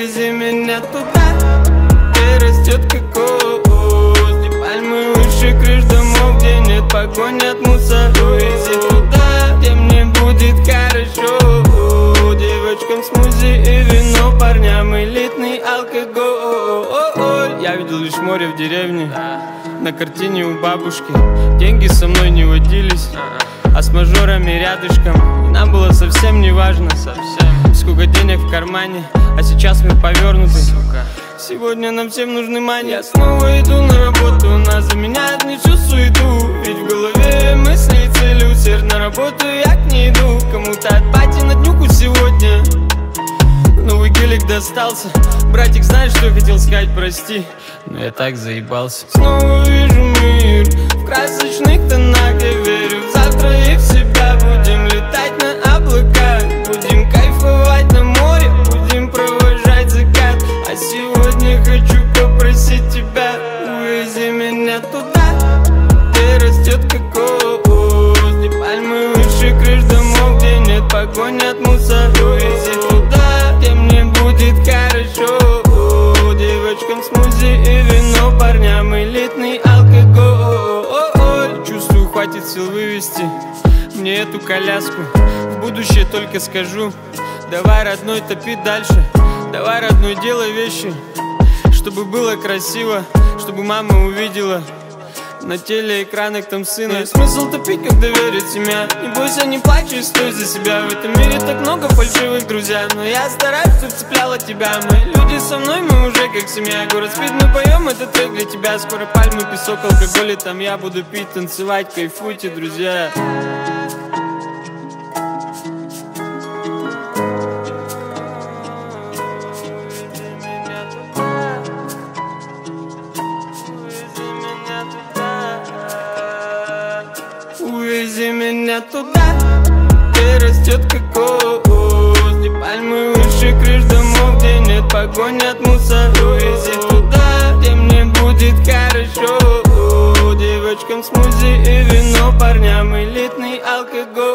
Увези меня туда, где растет кокос, где пальмы выше крыш домов, где нет погони от мусора. Увези туда, где мне будет хорошо, девочкам смузи и вино, парням элитный алкоголь. Я видел лишь море в деревне, на картине у бабушки. Деньги со мной не водились, а с мажорами рядышком. И нам было совсем не важно, сколько денег в кармане, а сейчас мы повернуты. Сегодня нам всем нужны мани. Я снова иду на работу, нас заменяет мне всю суету. Ведь в голове мысли и цели, усердно работаю, я к ней иду. Кому-то от пати на днюху сегодня новый гелик достался. Братик, знаешь, что хотел сказать, прости, но я так заебался. Снова вижу мир в красочных тонах. Я верю в завтра и в себя. Будем летать на облаках, будем кайфовать на море, будем провожать закат. А сегодня хочу попросить тебя, увези меня туда, где растет кокос, где пальмы выше крыш домов, где нет погони от мусора. Увези туда, где мне будет хорошо, девочкам смузи и вино, парням элитный алкоголь. Чувствую, хватит сил вывести мне эту коляску. В будущее только скажу: давай, родной, топи дальше. Давай, родной, делай вещи, чтобы было красиво, чтобы мама увидела на телеэкранах там сына. Нет смысл топить, когда верит семья. Не бойся, не плачь и стой за себя. В этом мире так много фальшивых, друзья, но я стараюсь, чтоб цепляла тебя. Мои люди со мной, мы уже как семья. Город спит, мы поем, это трек для тебя. Скоро пальмы, песок, алкоголь, и там я буду пить, танцевать. Кайфуйте, друзья. Увези меня туда, где растет кокос, где пальмы выше крыш домов, где нет погони от мусора. Увези туда, где мне будет хорошо, девочкам смузи и вино, парням элитный алкоголь.